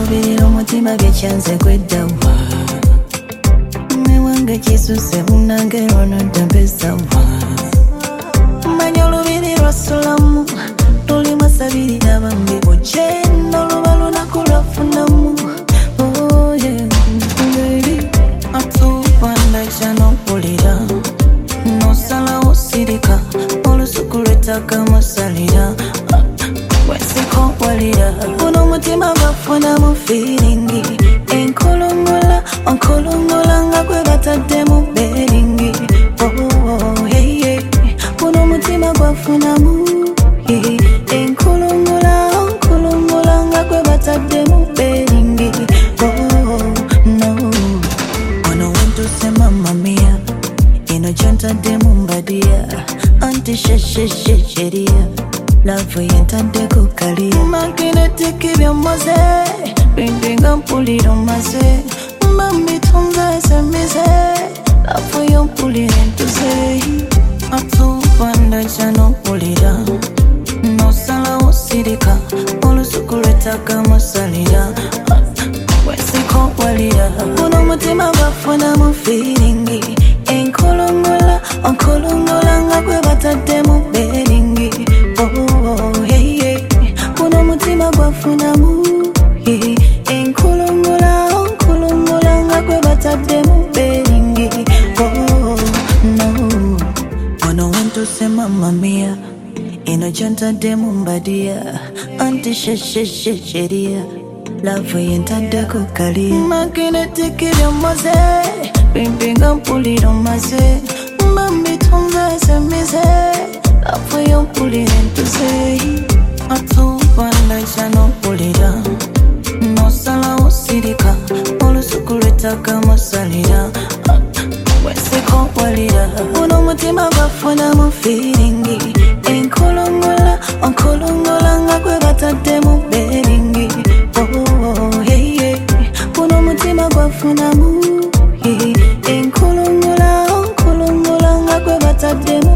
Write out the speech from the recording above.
lubirira omutima byekyanze kweddawa newange kisuse munange lwonodda mpesawa manya olubiri lwasulamu lulimu asabirira bambi ojeno luba lunaku lwafunamu atupandakya nopulira nosalawo sirika olusuku lwetaka musalira wesiko walira buno omutima bafunamu firingi enkolongola onkolongola nga gwe batadde mu beringi buno omutima gwafunamu enkolongola onkolongola nga gwe batadde mu beringi no ono wentuse mamma mia ino gyontadde mu mbadiya anti shesheshesheria love yentadde ku kaliya makinetiki byomaze bindinga mpulira omaze mamitunza esemize love yompulira entuze atupandakya nopulira nosalawo sirika olusuku lwetaka musalira wesiko walira buno omutima bafunamu firingi enkolongola onkolongola nga gwe batadde mu beringi buno omutima gwafunamu enkolongola onkolongola nga gwe batadde mu beringi no ono wentuse mamma mia ino gyontadde mu mbadiya anti shesheshesheria love yentadde ku kaliya makinetiki byomaze bimpinga mpulira omaze mamitunza esemize love yompulira entuze atupandakya nopulira nosalawo sirika olusuku lwetaka musalira wesiko walira buno omutima gwafunamu firingi enkolongola onkolongola nga gwe batadde mu beringi buno omutima gwafunamu enkolongola onkolongola nga gwe batadde mu